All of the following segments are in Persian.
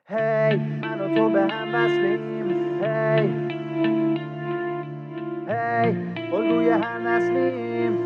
هی من و تو به هم وصلیم. هی هی الگوی هر نسلیم.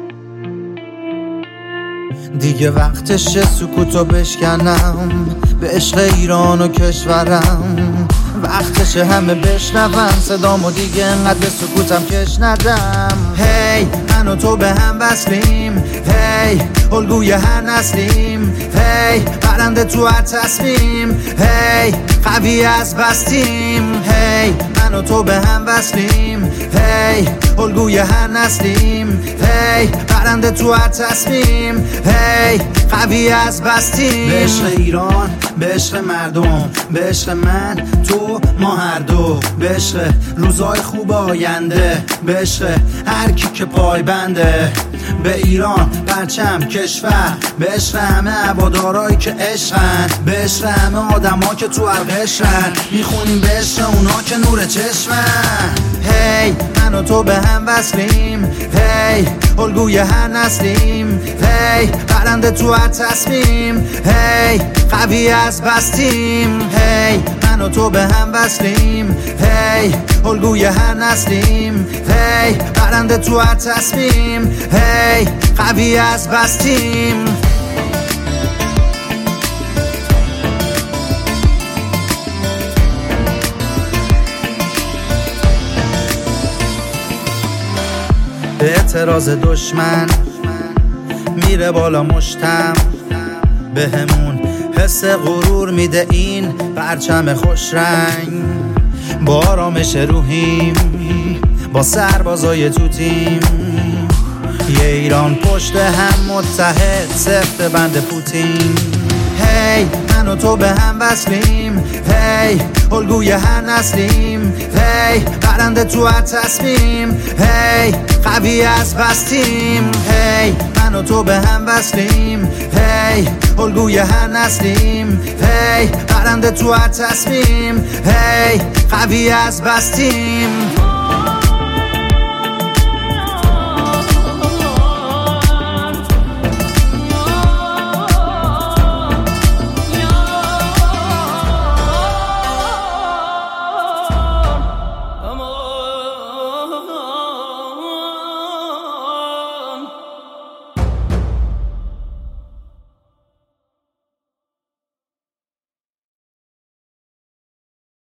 دیگه وقتشه سکوتو بشکنم به عشق ایران و کشورم. وقتشه همه بشنون صدامو دیگه انقدر به سکوتم کش ندم. هی من و تو به هم وصلیم. هی الگوی هر نسلیم. هی برنده تو هر تصمیم. هی قوی از بستیم. هی من و تو به هم وصلیم. هی الگوی هر نسلیم. هی برنده تو هر تصمیم. هی قوی از بستیم. به عشق ایران، به عشق مردم، به عشق من، تو، ما هر دو، به عشق روزای خوب آینده، به عشق هر کی که پای بنده. به ایران پرچم کشور، به عشق همه هوادارایی که عشقن، به عشق همه آدما که تو هر قشرن. میخونیم به عشق اونا که نور چشمن. هی من و تو به هم وصلیم. هی الگوی هر نسلیم. هی برنده تو هر تصمیم. هی قوی از بستیم. هی من و تو به هم وصلیم. هی الگوی هر نسلیم. هی برنده تو هر تصمیم. هی قوی از بستیم. به اعتراض دشمن میره بالا مشتم، به همون حس غرور میده این پرچم خوش رنگ. با آرامش روحیم، با سربازای تو تیم، یه ایران پشت هم متحد سفت بند پوتین. هی من و تو به هم وصلیم. هی الگوی هر نسلیم. هی برنده تو هر تصمیم. هی قوی از بستیم. هی من و تو به هم وصلیم. هی الگوی هر نسلیم. هی برنده تو هر تصمیم. هی قوی از بستیم.